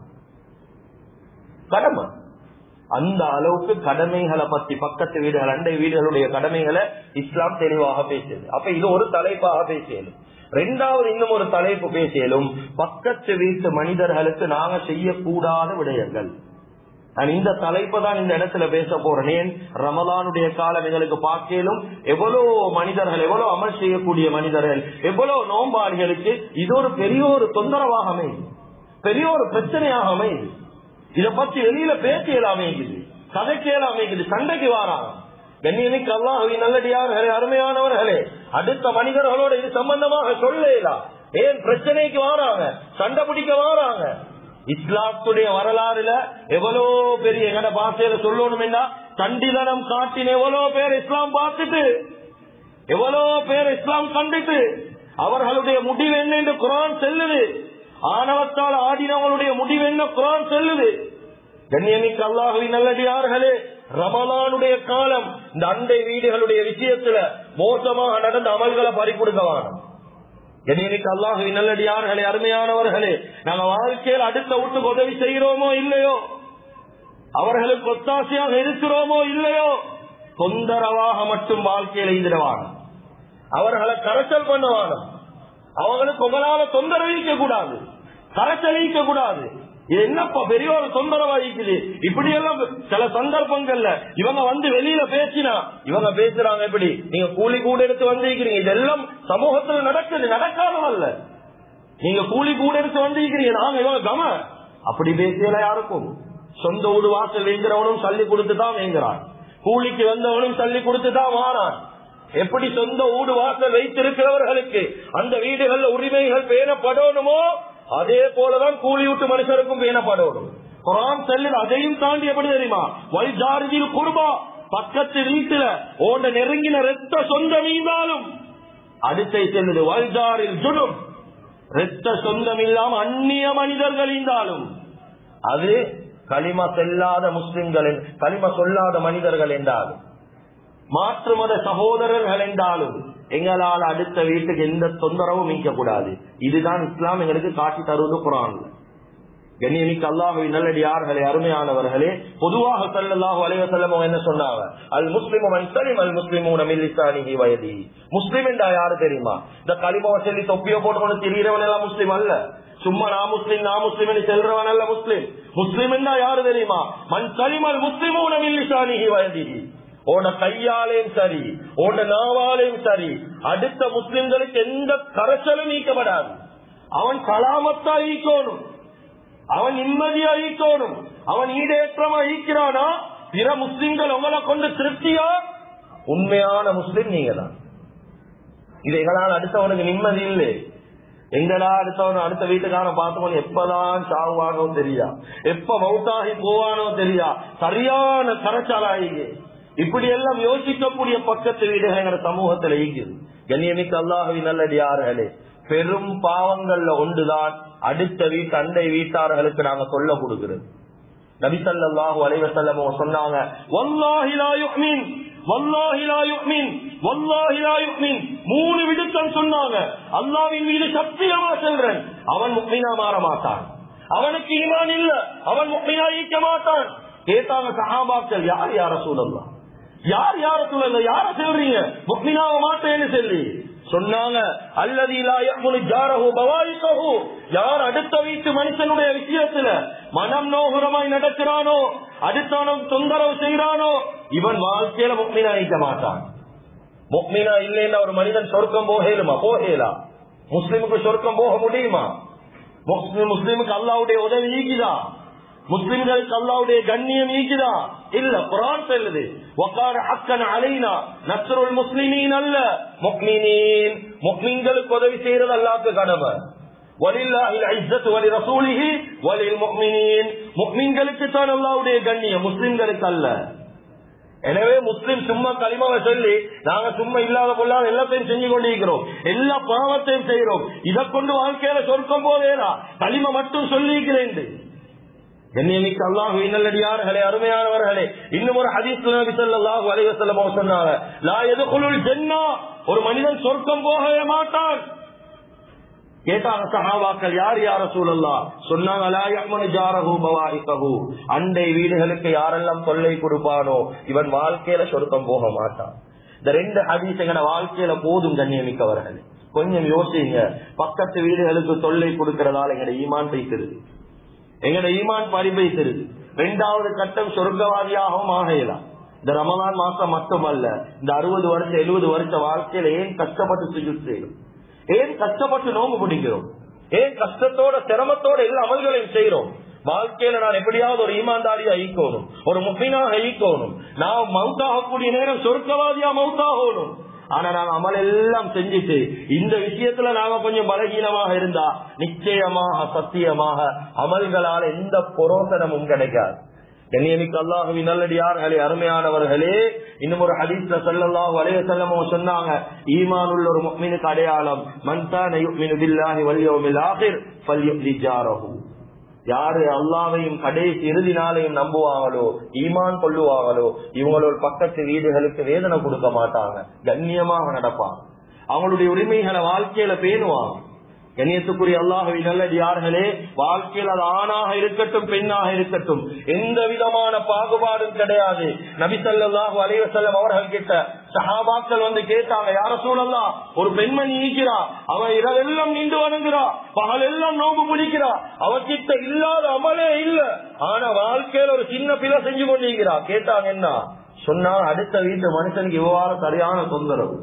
கடமை அந்த அளவுக்கு கடமைகளை பத்தி, பக்கத்து வீடுகள் அண்டை வீடுகளுடைய கடமைகளை இஸ்லாம் தெளிவாக பேசியது. அப்ப இது ஒரு தலைப்பாக பேசியலும். 2வது இன்னும் ஒரு தலைப்பு பேசியலும், பக்கத்து வீட்டு மனிதர்களுக்கு நாங்க செய்யக்கூடாத விடயங்கள். நான் இந்த தலைப்பை தான் இந்த இடத்துல பேச போறேன். ரமலானுடைய காலம் எங்களுக்கு பார்க்கலும் எவ்வளவு மனிதர்கள், எவ்வளவு அமல் செய்யக்கூடிய மனிதர்கள், எவ்வளவு நோம்பாளிகளுக்கு இது ஒரு பெரிய ஒரு தொந்தரவாக அமையுது, பெரிய ஒரு பிரச்சனையாக அமையுது. இதை பத்தி வெளியில பேசியல அமைக்குது, கதைக்கேல அமைக்குது, சண்டைக்கு வாராங்க. கண்ணியமிக்க அல்லாஹ்வின் நல்லடியார்களே, அருமையானவர்களே, அடுத்த மனிதர்களோட இது சம்பந்தமாக சொல்லலாம். ஏன் பிரச்சனைக்கு வாராங்க, சண்டை பிடிக்க வாராங்க? இஸ்லாத்துடைய வரலாறுல எவ்வளோ பெரிய எங்கட பாஷையில சொல்லணும்னா சண்டிதனம் காட்டின எவ்வளோ பேர் இஸ்லாம் பார்த்துட்டு, எவ்வளோ பேர் இஸ்லாம் கண்டுட்டு அவர்களுடைய முடிவு என்ன என்று குர்ஆன் சொல்லுது. ஆணவத்தால் ஆடினவங்களுடைய முடிவு என்ன குர்ஆன் சொல்லுது. கண்ணியமிக்க அல்லாஹ்வின் நல்லடியார்களே, ரமலானுடைய காலம் இந்த அண்டை வீடுகளுடைய விஷயத்துல மோசமாக நடந்த அமல்களை பறிகொடுக்கவான. கண்ணியமிக்க அல்லாஹ்வின் நல்லடியார்களே, அருமையானவர்களே, நாங்க வாழ்க்கையில் அடுத்த வீட்டுக்கு உதவி செய்கிறோமோ இல்லையோ, அவர்களுக்கு ஒத்தாசையாக இருக்கிறோமோ இல்லையோ, தொந்தரவாக மட்டும் வாழ்க்கையில் எழுதிடுவான. அவர்களை கரைச்சல் பண்ணுவான. அவங்களுக்கு உங்களால தொந்தரவிக்க கூடாது, கரைச்சலிக்க கூடாது. இது என்னப்பா பெரிய ஒரு தொந்தரவா இருக்குது. இப்படி எல்லாம் சில சந்தர்ப்பங்கள்ல இவங்க வந்து வெளியில பேசினா இவங்க பேசுறாங்க, எப்படி நீங்க கூலி கூட எடுத்து வந்திருக்கிறீங்க, இதெல்லாம் சமூகத்துல நடக்குது, நடக்காதவல்ல. நீங்க கூலி கூட எடுத்து வந்திருக்கிறீங்க, நாங்க இவங்க கம அப்படி பேசல. யாருக்கும் சொந்த வீடு வாசல் வைக்கிறவனும் தள்ளி கொடுத்துதான் வேங்குறான், கூலிக்கு வந்தவனும் தள்ளி கொடுத்துதான் வாரான். எப்படி சொந்த வீடு வாசல் வைத்திருக்கிறவர்களுக்கு அந்த வீடுகள்ல உரிமைகள் பேணப்படணுமோ அதே போலதான் கூலி விட்டு மனுஷருக்கும் பேணப்படணும். குர்ஆன் சொல்லுது. அதையும் தாண்டி எப்படி தெரியுமா, வல்ஜாரில் குர்பா, பக்கத்து வீட்டுல ஓண்ட நெருங்கின ரத்த சொந்தம் இருந்தாலும் அடுத்த செல்லுது வல்ஜாரில் ஜுனுப், ரத்த சொந்தம் இல்லாம அந்நிய மனிதர்கள் இருந்தாலும், அது களிமா செல்லாத முஸ்லிம்கள், களிமா சொல்லாத மனிதர்கள் என்றாலும், மாற்று மத சகோதரர்கள் என்றாலும் எங்களால் அடுத்த வீட்டுக்கு எந்த தொந்தரவும் நீக்க கூடாது. இதுதான் இஸ்லாம் எங்களுக்கு காட்டி தருவது குர்ஆன்ல. கண்ணியமிக்க அல்லாஹ்வின் நல்லடியார்களே, அருமையானவர்களே, பொதுவாக ஸல்லல்லாஹு அலைஹி வஸல்லம் என்ன சொன்னாங்க, அல் முஸ்லிமு மன் ஸலிம அல் முஸ்லிமூன மின் லிசானிஹி வ யதிஹி. முஸ்லிம் என்றா யாரு தெரியுமா? இந்த கலிமாவை சொல்லி தொப்பியோ போட்டுக்கொண்டு திரியறவன் எல்லாம் முஸ்லிம் அல்ல. சும்மா நான் முஸ்லிம் செல்றவன் அல்ல முஸ்லிம். முஸ்லிம் என்றா யாரு தெரியுமா? மன் ஸலிம அல் முஸ்லிமூன மின் லிசானிஹி வ யதிஹி. ஓட கையாலையும் சரி, ஓட நாவாலையும் சரி, அடுத்த முஸ்லிம்களுக்கு எந்த கரைச்சலும் நீக்கப்படாது. அவன் கலாமத்தா ஈக்கணும், அவன் நிம்மதியா ஈக்கணும், அவன் ஈடேற்றமா ஈக்கிறானா பிற முஸ்லிம்கள் உங்களை கொண்டு திருப்தியா? உண்மையான முஸ்லிம் நீங்க தான். இது எங்களால் அடுத்தவனுக்கு நிம்மதி இல்லை. எங்கடா அடுத்தவன் அடுத்த வீட்டுக்காரன் பார்த்துக்கணும், எப்பதான் சாவுவானோ தெரியா, எப்ப மௌத்தாகி போவானோ தெரியா, சரியான கரைச்சலாகி இப்படி எல்லாம் யோசிக்கக்கூடிய பக்கத்து வீடுகள் எங்க சமூகத்தில் இருக்குது. கண்ணியமிக்க அல்லாஹ்வின் நல்லடியார்களே, பெரும் பாவங்கள்ல ஒன்றுதான் அடுத்த வீட்டு அண்டை வீட்டார்களுக்கு நாங்க சொல்ல கொடுக்கிறது. நபி ஸல்லல்லாஹு அலைஹி வஸல்லம் சொன்னாங்க, வல்லாஹி லா யுமின், வல்லாஹி லா யுமின், வல்லாஹி லா யுமின். 3 விடுத்தம் சொன்னாங்க. அல்லாஹ்வின் மீது சத்தியமா சொல்றேன், அவன் முஃமினா மாற மாட்டான். அவனுக்கு ஈமான் இல்ல, அவன் முஃமினா ஈக்க மாட்டான். கேட்டாங்க சஹாபாக்கள், யார் யா ரசூலல்லாஹ், யார் யார சொல்ல, யார சொல்றீங்க முஃமினாவ மாட்டேன்னு சொல்லி சொன்னாங்க. அல்லதி லா யஹ்முனு ஜாரஹு பவாயிகஹு, யார் அடுத்த வீட்டு மனுஷனுடைய விஷயத்துல மனம் நோகுறமாய் நடக்கிறானோ, அடுத்தவனும் தொந்தரவு செய்யறானோ, இவன் வாழ்க்கையில முஃமினா இருக்க மாட்டான். முஃமினா இல்லைன்னா ஒரு மனிதன் சொர்க்கம் போகலுமா? போகலா. முஸ்லிமுக்கு சொர்க்கம் போக முடியுமா? முஸ்லிமுக்கு அல்லாஹ்வுடைய உதவி ஈக்குதா? முஸ்லிம்களுக்கு அல்லாஹ்வுடைய கண்ணியம் ஈக்குதா? இல்ல. குர்ஆன் சொல்லுது, வகான ஹக்கன் அலைனா நஸ்ருல் முஸ்லிமீன் அல்ல முஃமினீன். முஃமின்களுக்கு உதவி செய்யறது அல்லாஹ்வுக்கு கடமை. வலில்லாஹில் இஸ்ஸத்து வலிரசூலிஹி வலில் முஃமினீன். முஃமின்களுக்கு தான் அல்லாஹ்வுடைய கண்ணியம், முஸ்லிம்களுக்கு அல்ல. எனவே முஸ்லிம் சும்மா கலிமாவை சொல்லி நாங்க சும்மா இல்லாத பொல்லாத எல்லாத்தையும் செஞ்சு கொண்டிருக்கிறோம், எல்லா பாவத்தையும் செய்யறோம். இதை கொண்டு வாழ்க்கையில சொர்க்கம் போதேனா? கலிமா மட்டும் சொல்லிக்கிறேன். கண்ணியமிக்க அல்லாஹ்வின் நல்லடியார்களே, அருமையானவர்களே, இன்னும் ஒரு ஹதீஸ்ல நபி ஸல்லல்லாஹு அலைஹி வஸல்லம் சொன்னாங்க, லா யதுகுலுல் ஜன்னah, ஒரு மனிதன் சொர்க்கம் போகவே மாட்டான். கேட்டாங்க சஹாபாக்கள், யார் யா ரசூலல்லாஹ்? சொன்னாங்க, லா யஹ்மனு ஜாரஹு பவாயிகஹு, அண்டை வீடுகளுக்கு யாரெல்லாம் தொல்லை கொடுப்பானோ இவன் வாழ்க்கையில சொர்க்கம் போக மாட்டான். இந்த 2 ஹதீஸ் எங்கட வாழ்க்கையில போதும். கண்ணியமிக்கவர்களே, கொஞ்சம் யோசிங்க. பக்கத்து வீடுகளுக்கு தொல்லை கொடுக்கிறதால எங்கட ஈமான் போய்க்கிறது, எங்கட ஈமான் பறிபைத்திருது. 2வது கட்டம் சொர்க்கவாதியாகவும் ஆகலாம். இந்த ரமலான் மாசம் மட்டுமல்ல, இந்த 60 வருஷம் 70 வருஷ வாழ்க்கையில ஏன் கஷ்டப்பட்டு சுஜூத் செய்யணும், ஏன் கஷ்டப்பட்டு நோம்பு பிடிக்கிறோம், ஏன் கஷ்டத்தோட சிரமத்தோட எல்லா அமல்களையும் செய்யறோம்? வாழ்க்கையில நான் எப்படியாவது ஒரு ஈமான்தாரியா ஈக்கணும், ஒரு முஃமினாக ஈக்கணும், நான் மௌத்தாகக்கூடிய நேரம் சொர்க்கவாதியா மௌத்தாகணும். ஆனா நாங்க அமல் எல்லாம் செஞ்சுட்டு இந்த விஷயத்துல நாங்க கொஞ்சம் பலகீனமாக இருந்தா நிச்சயமாக சத்தியமாக அமல்களால் எந்த புரோசனமும் கிடைக்காது. கண்ணியமிக்க அல்லாஹுவின் நல்லடியார்களே, அருமையானவர்களே, இன்னும் ஒரு ஹதீஸ்ல ஸல்லல்லாஹு அலைஹி வஸல்லம் சொன்னாங்க, ஈமானுள்ள ஒரு முஃமினுக்கு அடையாளம் மன் கான யுமினு பில்லாஹி வல் யௌமில் ஆகிர் ஃபல்யுஹ்லி ஜாரஹு. யாரு அல்லாஹ்வையும் கடைசி இறுதி நாளையும் நம்புவாங்களோ, ஈமான் கொள்ளுவாங்களோ, இவங்களோட பக்கத்து வீடுகளுக்கு வேதனை கொடுக்க மாட்டாங்க, கண்ணியமாக நடப்பாங்க, அவங்களுடைய உரிமைகளை வாழ்க்கையில பேணுவாங்க. கண்ணியத்துக்குரிய அல்லாஹ்வின் நல்லடியார்களே, வாழ்க்கையில் அது ஆணாக இருக்கட்டும் பெண்ணாக இருக்கட்டும் எந்த விதமான பாகுபாடும் கிடையாது. நபி ஸல்லல்லாஹு அலைஹி வஸல்லம் அவர்கள் கிட்ட சஹாபாக்கள் வந்து கேட்டாங்க, யா ரசூலல்லாஹ், ஒரு பெண்மணி இருக்கிறா, அவ இரவெல்லாம் நின்று வணங்குறா, பகல் எல்லாம் நோம்பு பிடிக்கிறா, அவகிட்ட இல்லாத அமலே இல்ல, ஆனா வாழ்க்கையில ஒரு சின்ன பிழை செஞ்சு கொண்டிருக்கிறா. கேட்டாங்க என்ன சொன்னா, அடுத்த வீட்டு மனுஷனுக்கு இவ்வாறு சரியான தொந்தரவு,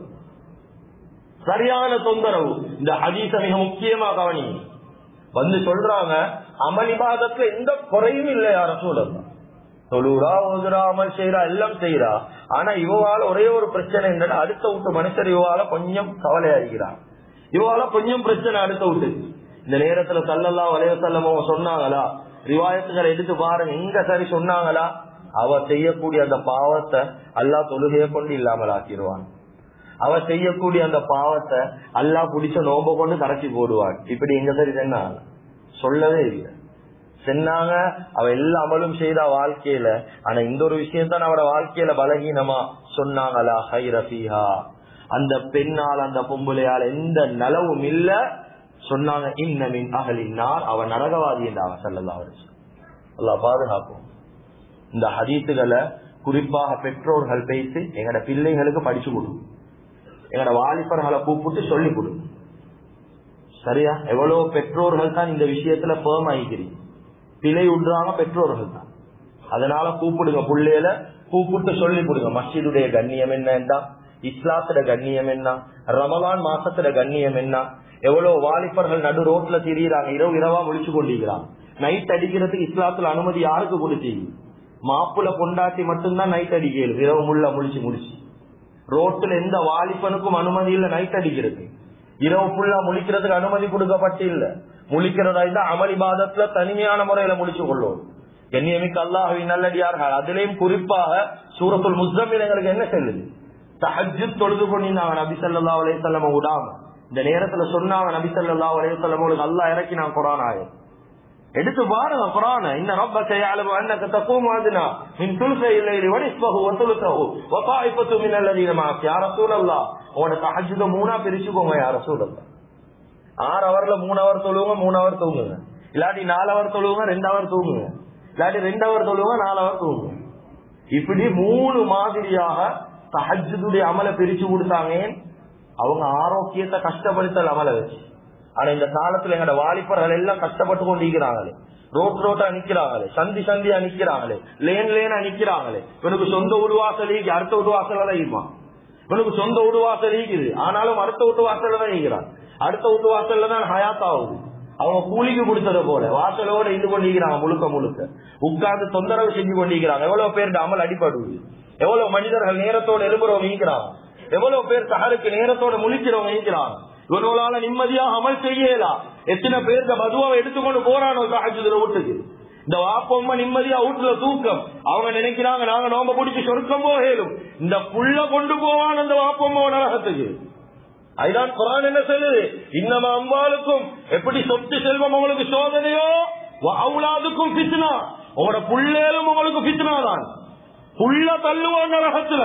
சரியான தொந்தரவு. இந்த ஹதீஸ மிக முக்கியமா கவனி. வந்து சொல்றாங்க, அமல் இபாதத்துல எந்த குறையும் இல்லை யா ரசூலல்லாஹ், தொழுறா ஓதுறா அமல் செய்யறா எல்லாம் செய்யறா, ஆனா இவால ஒரே ஒரு பிரச்சனை என்னன்னா, அடுத்த விட்டு மனுஷர் இவால கொஞ்சம் கவலையாகிறார், இவால கொஞ்சம் பிரச்சனை அடுத்த விட்டு. இந்த நேரத்துல ஸல்லல்லாஹு அலைஹி வஸல்லம் சொன்னாங்களா, ரிவாயத்துகளை எடுத்து பாருங்க, எங்க சரி சொன்னாங்களா, அவ செய்யக்கூடிய அந்த பாவத்தை அல்லாஹ் தொழுகையை கொண்டு இல்லாமல் ஆக்கிடுவான், அவ செய்யக்கூடிய அந்த பாவத்தை அல்லாஹ் பிடிச்ச நோம்ப கொண்டு கரைச்சி போடுவான். இப்படி எங்க சரி சொன்னாங்க? சொல்லவே இல்லை. சொன்னாங்க அவ எல்லா அமலும் செய்தா வாழ்க்கையில, ஆனா இந்த ஒரு விஷயம் தான் அவட வாழ்க்கையில பலகீனமா. சொன்னாங்களா ஹைர ஃபீஹா, அந்த பெண்ணால் அந்த பொம்புலையால் எந்த நலவும் இல்ல. சொன்னாங்க இன்ன மின் அஹ்லின் நார், அவ நரகவாதி என்றாங்க ஸல்லல்லாஹு அலைஹி வஸல்லம். அல்லாஹ் பாதுகாக்கும். இந்த ஹதீஸுகளை குறிப்பாக பெற்றோர்கள் பேசி எங்கட பிள்ளைகளுக்கு படிச்சு கொடுக்கும், எங்கட வாலிபர்களை கூப்பிட்டு சொல்லி கொடு. சரியா? எவ்வளவு பெற்றோர்கள் தான் இந்த விஷயத்துல பேர்ம் ஆகிக்கிறீங்க, பிழை உண்டாங்க பெற்றோர்கள் தான். அதனால கூப்பிடுங்க, பிள்ளையில கூப்பிட்டு சொல்லி கொடுங்க. மஸ்ஜிதுடைய கண்ணியம் என்ன, இஸ்லாத்துல கண்ணியம் என்ன, ரமலான் மாசத்துல கண்ணியம் என்ன. எவ்வளவு வாலிபர்கள் நடு ரோட்ல திரியிறாங்க, இரவு இரவா முழிச்சு கொண்டிருக்கிறாங்க. நைட் அடிக்கிறதுக்கு இஸ்லாத்துல அனுமதி யாருக்கு கொடுத்தீங்க? மாப்புல பொண்டாட்டி மட்டும்தான் நைட் அடிக்கிறது, இரவு முள்ள முழிச்சு முடிச்சு. ரோட்டுல எந்த வாலிபனுக்கும் அனுமதி இல்ல நைட் அடிக்கிறது, இரவு ஃபுல்லா முழிக்கிறதுக்கு அனுமதி கொடுக்கப்பட்டு இல்ல. முழிக்கிறதா இருந்தா அமல் இபாதத்துல தனிமையான முறையில முடிச்சு கொள்ளும். கண்ணியமிக்க அல்லாஹ்வின் நல்லடியார்கள், அதிலேயும் குறிப்பாக சூரத்துல் முஸம்மில் எங்களுக்கு என்ன சொல்லுது? தஹஜ்ஜுத் தொழுது கொண்டிருந்தாங்க நபி ஸல்லல்லாஹு அலைஹி வஸல்லம் விடாம. இந்த நேரத்துல சொன்னாங்க நபி ஸல்லல்லாஹு அலைஹி வஸல்லம் அல்லாஹ் இறக்கினான் குர்ஆன் ஆயத். எடுத்து பாருங்க குர்ஆன். இன்ன ரப்பக யஅலமு அன்னக தகூமு அத்னா மின் துல்ஸில் லைலி வ நிஸ்ஃபஹு வ துல்ஸஹு வ தாயிஃபத்து மினல் லதீன மஅக. யா ரசூலல்லாஹ், உங்க தஹஜ்ஜுத மூணா பிரிச்சுக்கோங்க யா ரசூலல்லாஹ். 6 ஹவர்ல 3 ஹவர் தொழுவுங்க, 3 ஹவர் தூங்குங்க. இல்லாட்டி 4 ஹவர் தொழுவுங்க, 2 ஹவர் தூங்குங்க. இல்லாட்டி 2 ஹவர் தொழுவுங்க, 4 ஹவர் தூங்குங்க. இப்படி 3 மாதிரியாக தஹஜ்ஜுடைய அமலை பிரிச்சு கொடுத்தாங்க. அவங்க ஆரோக்கியத்தை கஷ்டப்படுத்தல் அமலை வச்சு. ஆனா இந்த காலத்துல எங்கட வாலிபர்கள் எல்லாம் கஷ்டப்பட்டு கொண்டிருக்கிறாங்களே, ரோட்டா நிக்கிறாங்களே, சந்தி சந்தியா நிக்கிறாங்களே, லேனா நிக்கிறாங்களே. இவனுக்கு சொந்த உருவாசல் அடுத்த வீட்டு தான் இருப்பான். இவனுக்கு சொந்த வீடுவாசல் இருக்குது, ஆனாலும் அடுத்த வீட்டு வாசல்ல தான் இருக்கிறான். அடுத்த வீட்டு வாசல்ல தான் ஹயாத் ஆகுது. அவங்க கூலிக்கு கொடுத்ததை போல வாசலோட இது கொண்டிருக்கிறாங்க, முழுக்க முழுக்க உட்கார்ந்து தொந்தரவு செஞ்சு கொண்டிருக்கிறாங்க. எவ்வளவு பேர் அமல் அடிபடுது, எவ்வளவு மனிதர்கள் நேரத்தோட எழுப்புறவங்க இருக்கிறாங்க, எவ்வளவு பேர் சஹருக்கு நேரத்தோட முழிக்கிறவங்க இருக்கிறாங்க. இவர்களால நிம்மதியாக அமல் செய்யலாம். எத்தனை பேர் இந்த மதுவை எடுத்துக்கொண்டு போறானோ தஹஜ்ஜுதுல வீட்டுக்கு. இந்த வாப்பம்மா நிம்மதியா வீட்டுல தூக்கம். அவங்க நினைக்கிறாங்க நாங்க நோம்ப பிடிச்சி சொர்க்கம் போகலும். இந்த புள்ள கொண்டு போவான் அந்த வாப்பம்மா நரகத்துக்கு. அதுதான் குர்ஆன் என்ன சொல்லுது? இன்னமா அம்வாலுக்கும், எப்படி சொத்து செல்வம் உங்களுக்கு சோதனையோ அவுலாதுக்கும் ஃபித்னா, உங்களோட புள்ளேலும் உங்களுக்கு ஃபித்னா தான். புள்ள தள்ளுவான் நரகத்துல.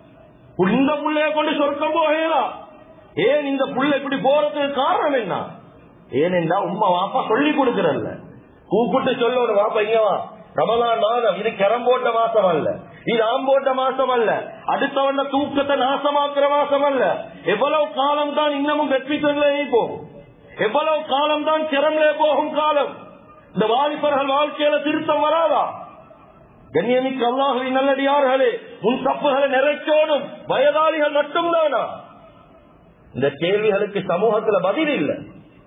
இந்த புள்ளைய கொண்டு சொர்க்கம் போகலாம். ஏன் இந்த புள்ள இப்படி போறதுக்கு காரணம் என்ன? ஏனென்றா உம்மா வாப்பா சொல்லி கொடுக்கறல்ல. கூப்பிட்டு சொல்ல ஒரு வாப்பா இங்கவா, ரமலான் மாதம் இது கரம் போட்ட மாசம் அல்ல, இது ஆம்போட்ட மாசம் அல்ல, அடுத்தவன தூக்கத்தை நாசமாக்குற மாசம் அல்ல. எவ்வளவு காலம் தான் இன்னமும் வெற்றிலே போகும், எவ்வளவு காலம் தான் கிரம்லே போகும் காலம். இந்த வாலிபர்கள் வாழ்க்கையில திருத்தம் வராதா? கண்ணியமிக்க அல்லாஹ்வின் நல்லடியார்களே, உன் தப்புகளை நிறைச்சோடும் வயதாளிகள் மட்டும்தானா? இந்த கேள்விகளுக்கு சமூகத்துல பதில் இல்லை.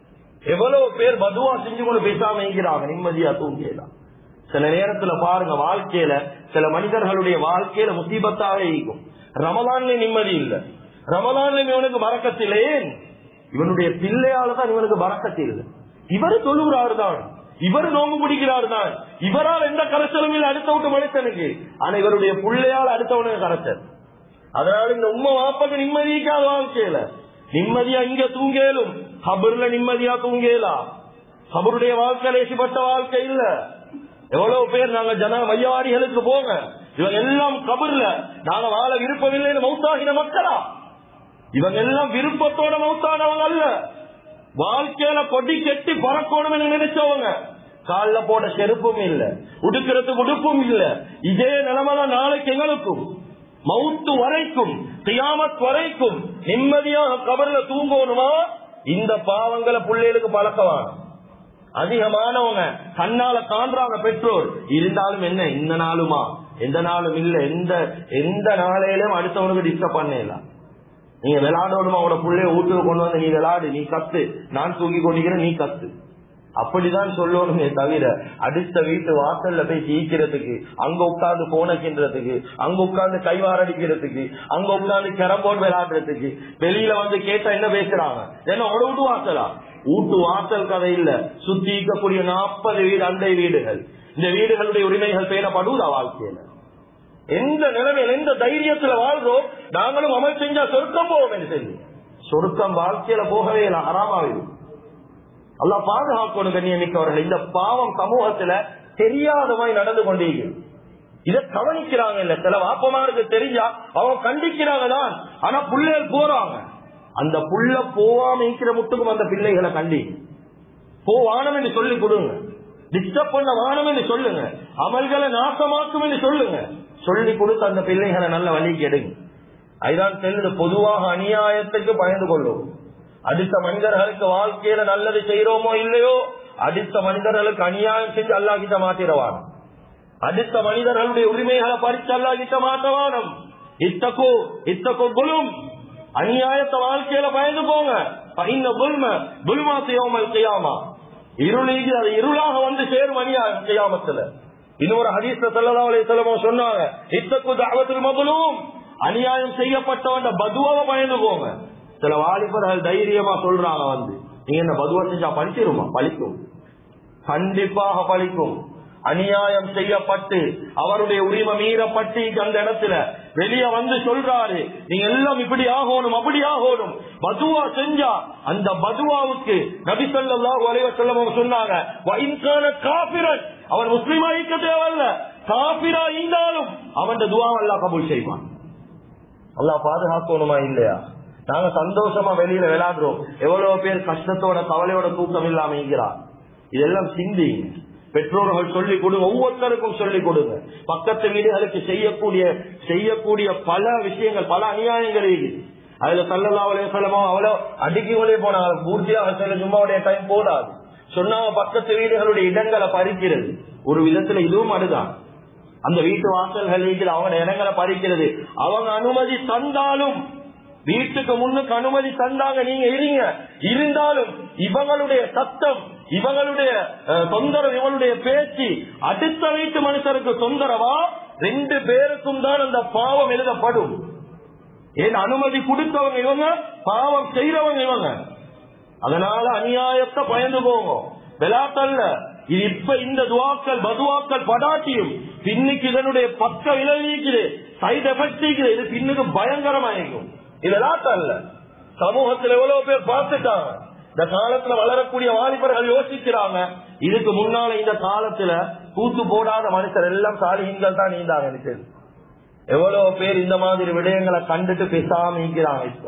எவ்வளவு பேர் பதுவா செஞ்சு கொண்டு பேசாம இருக்கிறாங்க, நிம்மதியா தூங்கலாம். சில நேரத்துல பாருங்க, வாழ்க்கையில சில மனிதர்களுடைய வாழ்க்கையில முசீபத்தாவே இருக்கும். ரமலான்ல நிம்மதி இல்ல, ரமலான்ல இவனுக்கு பரக்கத்தில்லை. இவனுடைய பிள்ளையால தான் இவனுக்கு பரக்கத்தில் இல்லை. இவரு தொழுகிறாரு தான், இவர் நோம்பு பிடிக்கிறார் தான், இவரால் எந்த கரைச்சலும் இல்லை அடுத்த விட்டு மனுஷனுக்கு. ஆனா இவருடைய பிள்ளையால் அடுத்தவனுக்கு கரைச்சல். அதனால இந்த உம்மை வாப்பக்கு நிம்மதிக்காத வாழ்க்கையில நிம்மதியா இங்க தூங்கலும், கபர்ல நிம்மதியா தூங்கலாம். கபருடைய வாழ்க்கை லேசிப்பட்ட வாழ்க்கை இல்ல. எவ்வளவு பேர் நாங்க மையவாடிகளுக்கு போங்க, இவங்க எல்லாம் கபர்ல நாங்க வாழ விருப்பமில்லைன்னு மௌத்தாகின மக்களா? இவங்க எல்லாம் விருப்பத்தோட மௌத்தானவங்க அல்ல, வாழ்க்கையில கொடி கெட்டி பறக்கணும் நினைச்சவங்க. கால போட செருப்பும் இல்ல, உடுக்கிறதுக்கு உடுப்பும் இல்ல. இதே நிலைமைதான் நாளைக்கு எங்களுக்கும். மவுத்து வரைக்கும், கியாமத் வரைக்கும் நிம்மதியாக கபர்ல தூங்கணுமா? இந்த பாவங்களை பிள்ளைகளுக்கு பழக்கவான. அதிகமானவங்க கண்ணால காண்றாங்க பெற்றோர், இருந்தாலும் என்ன இந்த நாளுமா? எந்த நாளும் இல்ல, எந்த நாளையிலும் அடுத்தவனுக்கு டிஸ்டர்ப் பண்ணலாம். நீங்க விளையாடணுமா? அவனோட பிள்ளைய வீட்டுக்கு கொண்டு வந்து நீ விளையாடு, நீ கத்து, நான் தூக்கி கொண்டிருக்கிறேன், நீ கத்து. அப்படிதான் சொல்லணுமே தவிர அடுத்த வீட்டு வாசல்ல போய் ஜீக்கிறதுக்கு, அங்க உட்கார்ந்து போனக்கின்றதுக்கு, அங்க உட்கார்ந்து கைவாரடிக்கிறதுக்கு, அங்க உட்கார்ந்து கேரம்போர்டு விளையாடுறதுக்கு, வெளியில வந்து கேட்டா என்ன பேசுறாங்க? ஏன்னா ஒரு வீட்டு வாசலா? வீட்டு வாசல் கதை இல்ல, சுத்தி இருக்கக்கூடிய 40 வீடு அண்டை வீடுகள். இந்த வீடுகளுடைய உரிமைகள் பேணப்படுவதா? வாழ்க்கையில எந்த நிலைமையில எந்த தைரியத்துல வாழ்றோம்? நாங்களும் அமல் செஞ்சா சொர்க்கம் போவோம் என்று சொல்லி, சொர்க்கம் வாழ்க்கையில போகவே இல்லை, ஹராமாவிடும். அல்லாஹ் பாதுகாக்கணும் கண்ணியமிக்கவர்கள். இந்த பாவம் சமூகத்துல தெரியாதமாய் நடந்து கொண்டீர்கள். இதை கவனிக்கிறாங்க இல்ல, சில வாப்பமாருக்கு தெரிஞ்சா அவங்க கண்டிக்கிறாங்க தான். ஆனா பிள்ளைகள் போறாங்க, அந்த புள்ள போவாம இருக்கிற முட்டுக்கும் அந்த பிள்ளைகளை கண்டி போவானம் என்று சொல்லி கொடுங்க, டிஸ்டர்ப் பண்ண வானம் என்று சொல்லுங்க, அமல்களை நாசமாக்கும் என்று சொல்லுங்க. சொல்லி கொடுத்து அந்த பிள்ளைகளை நல்ல வழிக்கு எடுங்க. அதுதான் செல்லுது. பொதுவாக அநியாயத்துக்கு பயந்து கொள்ளும். அடுத்த மனிதர்களுக்கு வாழ்க்கையில நல்லது செய்யறோமோ இல்லையோ, அடுத்த மனிதர்களுக்கு அநியாயம் செஞ்சு அல்லாஹ் கிட்ட மாத்திரவான். அடுத்த மனிதர்களுடைய உரிமைகளை பறிச்சு அல்லாஹ் கிட்ட மாற்றவானம். இத்தகோ குலும், அநியாயத்தை வாழ்க்கையில பயந்து போங்க. இருளீகி அது இருளாக வந்து சேரும் அநியாயம் கியாமத்துல. இன்னொரு ஹதீஸ்ல ஸல்லல்லாஹு அலைஹி வஸல்லம் சொன்னாங்க, இத்தகு தஅவத்துல் மظلوم, அநியாயம் செய்யப்பட்டவன் பதுவாவை பயந்து போங்க. சில வாலிபர்கள் தைரியமா சொல்றாங்க வந்து, நீங்க என்ன பதுவா செஞ்சா பழிச்சிருமா? பழிக்கும், கண்டிப்பாக பழிக்கும். அநியாயம் செய்யப்பட்டு அவருடைய உரிமை மீறப்பட்டு அந்த இடத்துல வெளியே வந்து சொல்றாரு, நீங்க எல்லாம் இப்படி ஆகணும் அப்படி ஆகணும், பதுவா செஞ்சா அந்த பதுவாவுக்கு நபி ஸல்லல்லாஹு அலைஹி வஸல்லம் சொன்னாங்க, காபிரன், அவன் முஸ்லிமா இருக்க தேவையில்ல, காபிரா இருந்தாலும் அவன் துஆவை அல்லாஹ் கபூல் செய்வான். அல்லாஹ் பாதுகாக்கணுமா இல்லையா? நாங்க சந்தோஷமா வெளியில விளையாடுறோம், எவ்வளவு பேர் கஷ்டத்தோட கவலையோட தூக்கம் இல்லாம இருக்கிறார். இதெல்லாம் சிந்தி பெற்றோர்கள் சொல்லிக் கொடுங்க, ஒவ்வொருத்தருக்கும் சொல்லிக் கொடுங்க. பக்கத்து வீடுகளுக்கு செய்யக்கூடிய பல விஷயங்கள், பல அநியாயங்கள் இருக்குது. அதுல ஸல்லல்லாஹு அலைஹி வஸல்லம் அவ்வளவு அடுக்கிக்கொண்டே போனாங்க. பூர்த்தியாக சொல்ல சும்மாவுடைய டைம் போடாது. சொன்னாங்க, பக்கத்து வீடுகளுடைய இடங்களை பறிக்கிறது. ஒரு விதத்துல இதுவும் அதுதான். அந்த வீட்டு வாசல்கள் அவங்க இடங்களை பறிக்கிறது. அவங்க அனுமதி தந்தாலும், வீட்டுக்கு முன்னுக்கு அனுமதி தந்தாங்க, நீங்க இருங்க, இருந்தாலும் இவங்களுடைய சத்தம், இவங்களுடைய தொந்தரவு, இவங்களுடைய பேச்சு அடுத்த வீட்டு மனுஷருக்கு தொந்தரவா? 2 பேருக்கும் தான் அந்த பாவம் எழுதப்படும். ஏன் அனுமதி கொடுத்தவங்க இவங்க, பாவம் செய்யறவங்க இவங்க. அதனால அநியாயத்தை பயந்து போவோம், விளையாட்டல்ல இது. இப்ப இந்த துவாக்கள் பதுவாக்கள் படாட்டியும் பின்னுக்கு இதனுடைய பக்க விளைவிக்குது, சைடு எஃபெக்ட் இருக்குது. இது பின்னுக்கு பயங்கரமாயிருக்கும். இது விளையாட்டல்ல. சமூகத்தில் எவ்வளவு பேர் பார்த்துட்டாங்க. இந்த காலத்துல வளரக்கூடிய வாலிபர்கள் யோசிக்கிறாங்க, இதுக்கு முன்னால இந்த காலத்துல கூத்து போடாத மனுஷர் எல்லாம் சாலிஹீன்கள் தான் நீந்தாங்க. எனக்கு எவ்வளவு பேர் இந்த மாதிரி விடயங்களை கண்டுட்டு பேசாம இருக்கிறாங்க. இப்ப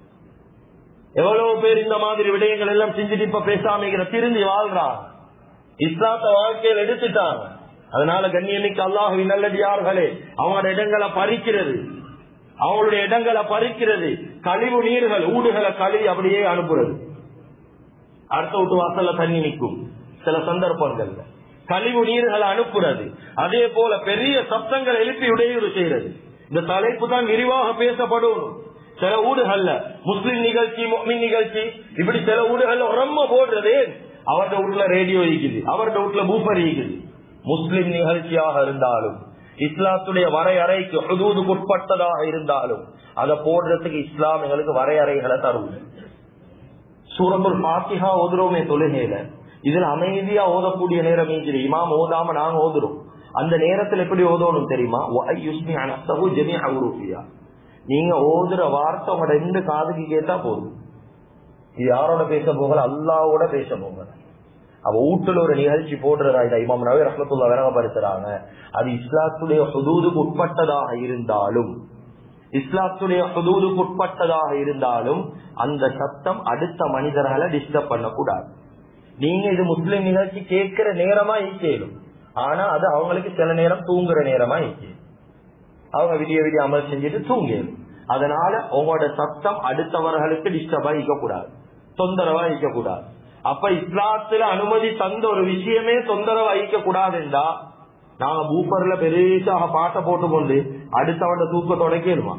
எவ்வளவு பேர் இந்த மாதிரி விடயங்கள் எல்லாம் செஞ்சுட்டு இப்ப பேசாம திருந்தி வாழ்றாங்க, இஸ்லாத்த வாழ்க்கையில் எடுத்துட்டாங்க. அதனால கண்ணியமிக்க அல்லாஹ்வின் நல்லடியார்களே, அவங்களோட இடங்களை பறிக்கிறது, அவங்களுடைய இடங்களை பறிக்கிறது, கழிவு நீர்கள் ஊடுகளை கழுவி அப்படியே அனுப்புறது. அடுத்த வீட்டு வாசல்ல தண்ணி நிற்கும் சில சந்தர்ப்பங்கள்ல, கழிவு நீர்களை அனுப்புறது. அதே போல பெரிய சப்தங்கள் எழுப்பி இடையூறு செய்யறது. இந்த தலைப்பு தான் விரிவாக பேசப்படும். சில ஊடுகள்ல முஸ்லிம் நிகழ்ச்சி, முஃமின் நிகழ்ச்சி, இப்படி சில ஊடுகள்ல ரொம்ப போடுறது. அவருடைய வீட்டுல ரேடியோ இருக்குது, அவருடைய வீட்டுல பூஃபர் இருக்குது. முஸ்லிம் நிகழ்ச்சியாக இருந்தாலும், இஸ்லாத்துடைய வரையறைக்கு ஹுதூதுக்கு உட்பட்டதாக இருந்தாலும், அதை போடுறதுக்கு இஸ்லாம் எங்களுக்கு வரையறைகளை தரும். சூரத்துல் ஃபாத்திஹா ஓதுறோமே தொழுகையில, இதுல அமைதியா ஓதக்கூடிய நேரம் இருக்குது. இமாம் ஓதாம நாங்க ஓதுறோம். அந்த நேரத்தில் எப்படி ஓதணும் தெரியுமா? நீங்க ஓதுற வார்த்தை உங்களோட 2 காதுக்கு கேட்டா போதும். இது யாரோட பேச போகல? அல்லாவோட பேச போகல. அவ வீட்டுல ஒரு நிகழ்ச்சி போடுறதா இதை இமாம் நபி ரஹ்மத்துல்லாஹி விளங்கப்படுத்துறாங்க. அது இஸ்லாத்துடைய ஹுதூதுக்கு உட்பட்டதாக இருந்தாலும் அந்த சத்தம் அடுத்த மனிதர்களை டிஸ்டர்ப் பண்ணக்கூடாது. நீங்க இது முஸ்லிம் நிகழ்ச்சி கேட்கிற நேரமா ஈக்கேலும், ஆனா அது அவங்களுக்கு சில நேரம் தூங்குற நேரமா ஈக்கேலும். அவங்க விடிய அமல் செஞ்சுட்டு தூங்கலும். அதனால உங்களோட சத்தம் அடுத்தவர்களுக்கு டிஸ்டர்பா இருக்கக்கூடாது, தொந்தரவா இருக்கக்கூடாது. அப்ப இஸ்லாத்துல அனுமதி தந்த ஒரு விஷயமே தொந்தரவா இருக்கக்கூடாதுண்டா, நாங்க பூப்பர்ல பெருசாக பாட்டை போட்டுக்கொண்டு அடுத்தவண்ட தூக்கத்தை உடைக்கணுமா?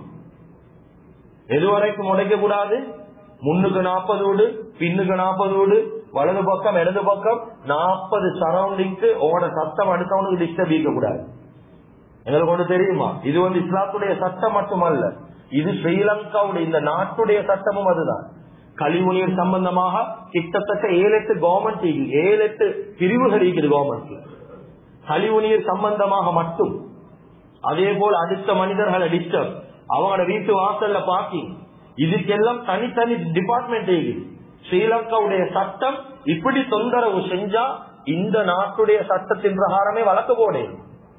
எதுவரைக்கும் உடைக்க கூடாது? முன்னுக்கு 40 வீடு, பின்னுக்கு 40 வீடு, வலது பக்கம் இடது பக்கம் 40 சரௌண்டிங்க்கு உங்களோட சத்தம் அடுத்தவனுக்கு டிஸ்டர்ப் இருக்க கூடாது. எங்களுக்கு ஒன்று தெரியுமா? இது இஸ்லாத்துடைய சட்டம் மட்டுமல்ல, இது ஸ்ரீலங்காவுடைய இந்த நாட்டுடைய சட்டமும் அதுதான். கழிவு நீர் சம்பந்தமாக கிட்டத்தட்ட 7-8 கவர்மெண்ட் 7-8 பிரிவுகள் இருக்குது கவர்மெண்ட்ல, கழிவு நீர் சம்பந்தமாக மட்டும். அதே போல அடுத்த மனிதர்களை டிஸ்டர்ப், அவங்களோட வீட்டு வாசல்ல பார்க்கிங், இதுக்கெல்லாம் தனித்தனி டிபார்ட்மெண்ட் இருக்குது. ஸ்ரீலங்காவுடைய சட்டம் இப்படி தொந்தரவு செஞ்சா இந்த நாட்டுடைய சட்டத்தின் பிரகாரமே வழக்கு போடணும்.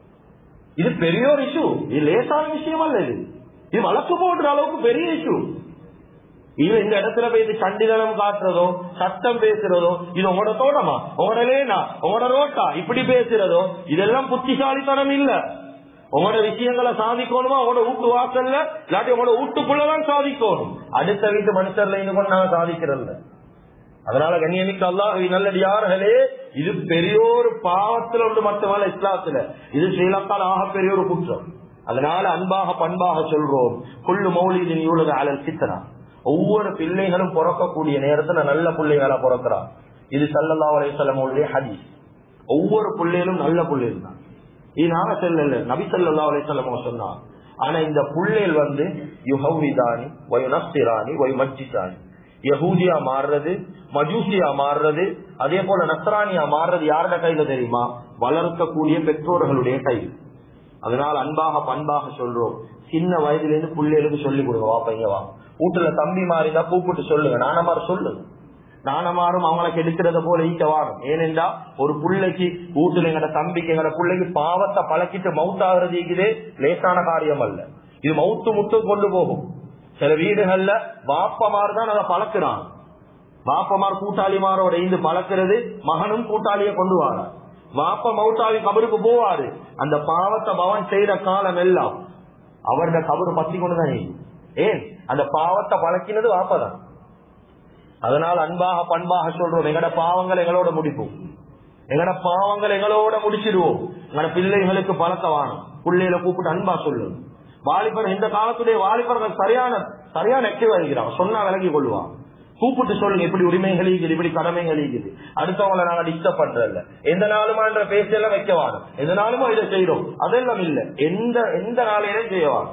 இது பெரிய ஒரு இஷ்யூ, இது லேசான விஷயம் அல்ல. இது வழக்கு போடுற அளவுக்கு பெரிய இஷ்யூ. இது இந்த இடத்துல போய் இது சண்டிதனம் காட்டுறதோ, சட்டம் பேசுறதோ, இது உங்களோட தோட்டமா, உங்களோட லேனா, உங்களோட ரோட்டா, இப்படி பேசுறதோ இதெல்லாம் புத்திசாலித்தனம் இல்ல. உங்களோட விஷயங்களை சாதிக்கணுமா உங்களோட வீட்டு வாசல்ல, இல்லாட்டி உங்களோட வீட்டுக்குள்ளதான் சாதிக்கணும். அடுத்த வீட்டு மனுஷர்ல இருந்து கொண்டு நாங்க சாதிக்கிறோம். அதனால கண்ணியமிக்க அல்லாஹ்வின் நல்லடியார்களே, இது பெரியோரு பாவத்தில் ஒன்று மட்டுமல்ல இஸ்லாத்துல, இது ஸ்ரீலங்கால ஆக பெரிய ஒரு குற்றம். அதனால அன்பாக பண்பாக சொல்றோம், குல்லு மௌலிதின் யூலது அலல் ஃபித்ரா. ஒவ்வொரு பிள்ளைகளும் பிறக்கக்கூடிய நேரத்துல நல்ல பிள்ளைகளா பிறக்கிறார். இது ஸல்லல்லாஹு அலைஹி வஸல்லம் உடைய ஹதீஸ். ஒவ்வொரு பிள்ளைகளும் நல்ல பிள்ளைகள் தான். இது நாங்க சொல்லல, நபி ஸல்லல்லாஹு அலைஹி வஸல்லம் சொன்னார். ஆனா இந்த பிள்ளைகள் யுஹவ்விதானி வயுனஸ்ஸிரானி வயுமஜ்ஜிசானி, யஹூதியா மாறுறது, மஜூசியா மாறுறது, அதே போல நஸ்ரானியா மாறுறது யாரோட கையில தெரியுமா? வளர்க்கக்கூடிய பெற்றோர்களுடைய கையில். அதனால அன்பாக பண்பாக சொல்றோம், சின்ன வயதிலிருந்து பிள்ளைகளுக்கு சொல்லிக் கொடுங்க. வா பையன் வா, வீட்டுல தம்பி மாறினா கூப்பிட்டு சொல்லுங்க, நானமாறு சொல்லுங்க. நானமாரும் அவங்களை கெடுக்கிறத போல ஈக்க வாரும். ஏனென்றா ஒரு பிள்ளைக்கு வீட்டுல எங்கட தம்பிக்கு எங்கட பிள்ளைக்கு பாவத்தை பழக்கிட்டு மவுத்தாகிறது இருக்குதே லேசான காரியம் அல்ல. இது மவுத்து முட்டு கொண்டு போகும். சில வீடுகள்ல வாப்பமார் தான் அதை பழக்கிறான். வாப்பமார் கூட்டாளிமாரோட இருந்து பழக்கிறது, மகனும் கூட்டாளிய கொண்டு வார. வாப்ப மவுத்தாவி கபருக்கு போவாரு, அந்த பாவத்தை பவன் செய்யற காலம் எல்லாம் அவருடைய கபரு பத்தி கொண்டுதான். ஏன்? அந்த பாவத்தை பழக்கினது வாப்பதான். அதனால அன்பாக பண்பாக சொல்றோம், எங்கட பாவங்கள் எங்களோட முடிப்போம், எங்கட பாவங்கள் எங்களோட முடிச்சிடுவோம். எங்கட பிள்ளைகளுக்கு பழக்கவானோம், பிள்ளைகளை கூப்பிட்டு அன்பா சொல்லுவோம். வாலிபர், இந்த காலத்துடைய வாலிபர்கள் சரியான ஆக்டிவா இருக்கிறாங்க, சொன்னா விலகி கொள்வாங்க. கூப்பிட்டு சொல்லுங்க, இப்படி உரிமைகள் இருக்குது, இப்படி கடமைகள் இருக்குது, அடுத்தவங்களை நாங்க டிஸ்டர்ப் பண்றதில்ல, எந்த நாளுமான்ற பேச்செல்லாம் வைக்கவாங்க, எந்த நாளுமோ இதை செய்யறோம் அதெல்லாம் இல்ல, எந்த நாளையிலும் செய்யவாங்க.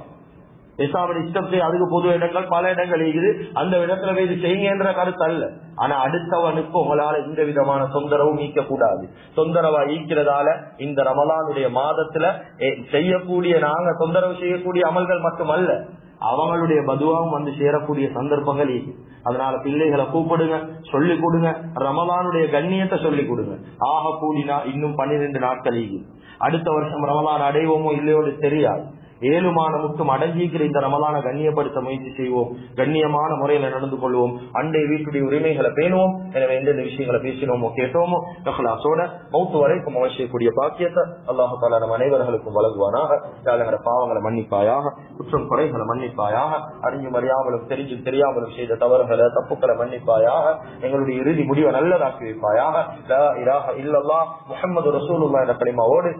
அதுக்கு பொது இடங்கள் பல இடங்கள் இருக்குது, அந்த இடத்துல போய் இது செய்யுங்கன்ற கருத்து அல்ல. ஆனா அடுத்தவனுக்கு உங்களால இந்த விதமான தொந்தரவும் நீக்க கூடாது. தொந்தரவா ஈக்கிறதால இந்த ரமலானுடைய மாதத்துல செய்யக்கூடிய நாங்க தொந்தரவு செய்யக்கூடிய அமல்கள் மட்டுமல்ல, அவங்களுடைய பதுவாவும் சேரக்கூடிய சந்தர்ப்பங்கள் இது. அதனால பிள்ளைகளை கூப்பிடுங்க, சொல்லிக் கொடுங்க, ரமலானுடைய கண்ணியத்தை சொல்லிக் கொடுங்க. ஆக கூடினா இன்னும் 12 நாட்கள் அடுத்த வருஷம் ரமலான் அடைவோமோ இல்லையோடு தெரியாது. 7 மாதமுக்கும் அடங்கிக்கிற இந்த ரமலான கண்ணியப்படுத்த முயற்சி செய்வோம், கண்ணியமான முறையில நடந்து கொள்வோம், அண்டை வீட்டுடைய உரிமைகளை பேணுவோம். எனவே எந்தெந்த விஷயங்களை பேசினோமோ கேட்டோமோ நகலாசோட மௌத்து வரைக்கும் அவசியக்கூடிய பாக்கியத்தை அல்லாஹ் தஆலா நம் அனைவர்களுக்கும் வழங்குவானாக. எங்களோட பாவங்களை மன்னிப்பாயாக, குற்றம் குறைகளை மன்னிப்பாயாக, அறிஞ்சும் அறியாமலும் தெரிஞ்சும் தெரியாமலும் செய்த தவறுகளை தப்புக்களை மன்னிப்பாயாக, எங்களுடைய இறுதி முடிவை நல்லதாக்கி வைப்பாயாக. லா இலாஹ இல்லல்லாஹ் முஹம்மது ரசூலுல்லாஹ் என்ற கலிமாவோடு